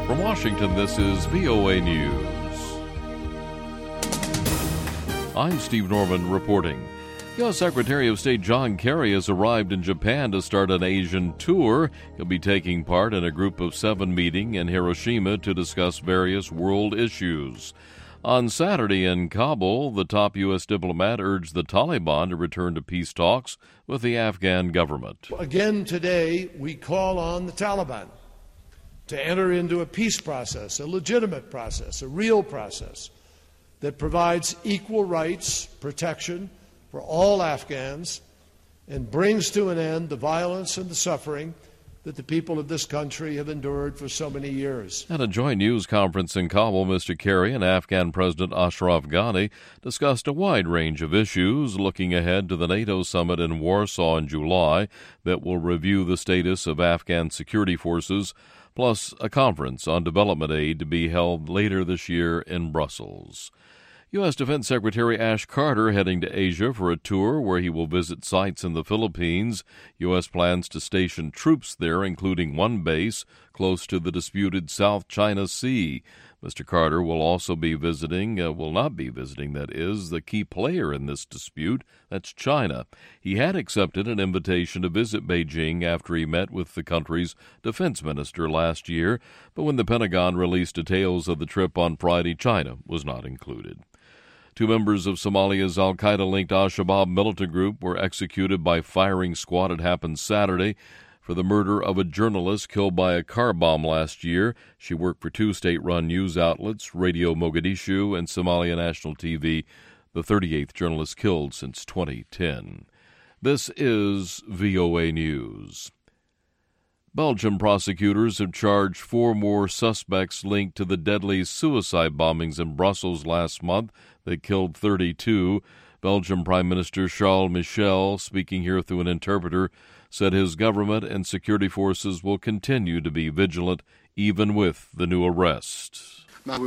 From Washington, this is VOA News. I'm Steve Norman reporting. U.S. Secretary of State John Kerry has arrived in Japan to start an Asian tour. He'll be taking part in a Group of 7 meeting in Hiroshima to discuss various world issues. On Saturday in Kabul, the top U.S. diplomat urged the Taliban to return to peace talks with the Afghan government. Again today, we call on the Taliban to enter into a peace process, a legitimate process, a real process that provides equal rights, protection for all Afghans, and brings to an end the violence and the suffering that the people of this country have endured for so many years. At a joint news conference in Kabul, Mr. Kerry and Afghan President Ashraf Ghani discussed a wide range of issues, looking ahead to the NATO summit in Warsaw in July that will review the status of Afghan security forces, plus a conference on development aid to be held later this year in Brussels. U.S. Defense Secretary Ash Carter heading to Asia for a tour where he will visit sites in the Philippines. U.S. plans to station troops there, including one base close to the disputed South China Sea. Mr. Carter will also be visiting, the key player in this dispute, that's China. He had accepted an invitation to visit Beijing after he met with the country's defense minister last year, but when the Pentagon released details of the trip on Friday, China was not included. 2 members of Somalia's al-Qaeda-linked al-Shabaab militant group were executed by firing squad. It happened Saturday for the murder of a journalist killed by a car bomb last year. She worked for 2 state-run news outlets, Radio Mogadishu and Somalia National TV, the 38th journalist killed since 2010. This is VOA News. Belgian prosecutors have charged 4 more suspects linked to the deadly suicide bombings in Brussels last month that killed 32. Belgian Prime Minister Charles Michel, speaking here through an interpreter, said his government and security forces will continue to be vigilant even with the new arrest. But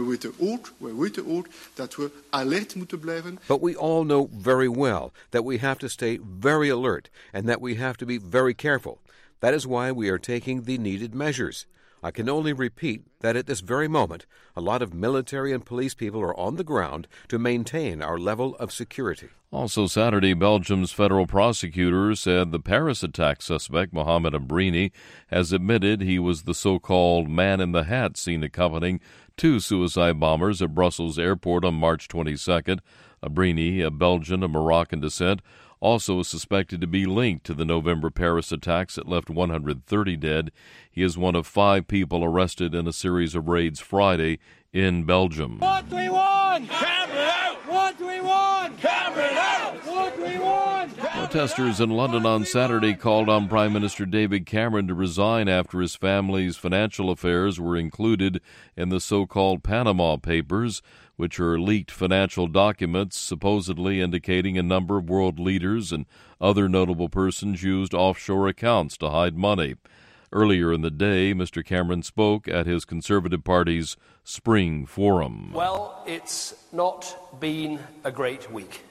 we all know very well that we have to stay very alert and that we have to be very careful. That is why we are taking the needed measures. I can only repeat that at this very moment, a lot of military and police people are on the ground to maintain our level of security. Also Saturday, Belgium's federal prosecutor said the Paris attack suspect, Mohamed Abrini, has admitted he was the so-called man in the hat seen accompanying 2 suicide bombers at Brussels airport on March 22nd. Abrini, a Belgian of Moroccan descent, also is suspected to be linked to the November Paris attacks that left 130 dead. He is one of 5 people arrested in a series of raids Friday in Belgium. What do we want? Cameron out! What do we want? Cameron out! What do we want? Protesters in London on Saturday called on Prime Minister David Cameron to resign after his family's financial affairs were included in the so-called Panama Papers, which are leaked financial documents supposedly indicating a number of world leaders and other notable persons used offshore accounts to hide money. Earlier in the day, Mr. Cameron spoke at his Conservative Party's Spring Forum. Well, it's not been a great week.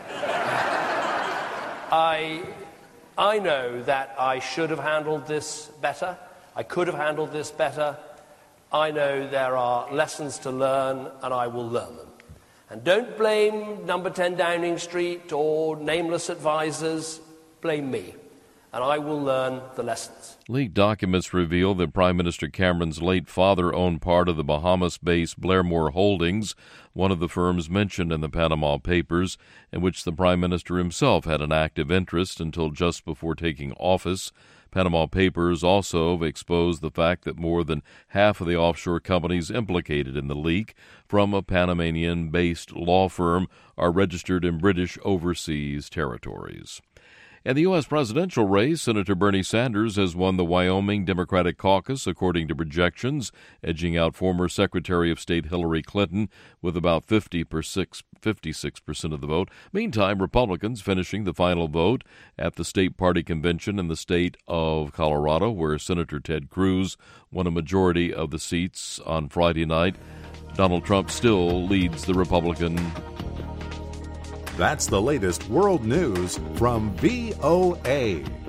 I know that I should have handled this better. I could have handled this better. I know there are lessons to learn, and I will learn them. And don't blame number 10 Downing Street or nameless advisors. Blame me, and I will learn the lessons. Leaked documents reveal that Prime Minister Cameron's late father owned part of the Bahamas-based Blairmore Holdings, one of the firms mentioned in the Panama Papers, in which the Prime Minister himself had an active interest until just before taking office. Panama Papers also exposed the fact that more than half of the offshore companies implicated in the leak from a Panamanian-based law firm are registered in British overseas territories. In the U.S. presidential race, Senator Bernie Sanders has won the Wyoming Democratic caucus, according to projections, edging out former Secretary of State Hillary Clinton with about 56% of the vote. Meantime, Republicans finishing the final vote at the state party convention in the state of Colorado, where Senator Ted Cruz won a majority of the seats on Friday night. Donald Trump still leads the Republican. That's the latest world news from VOA.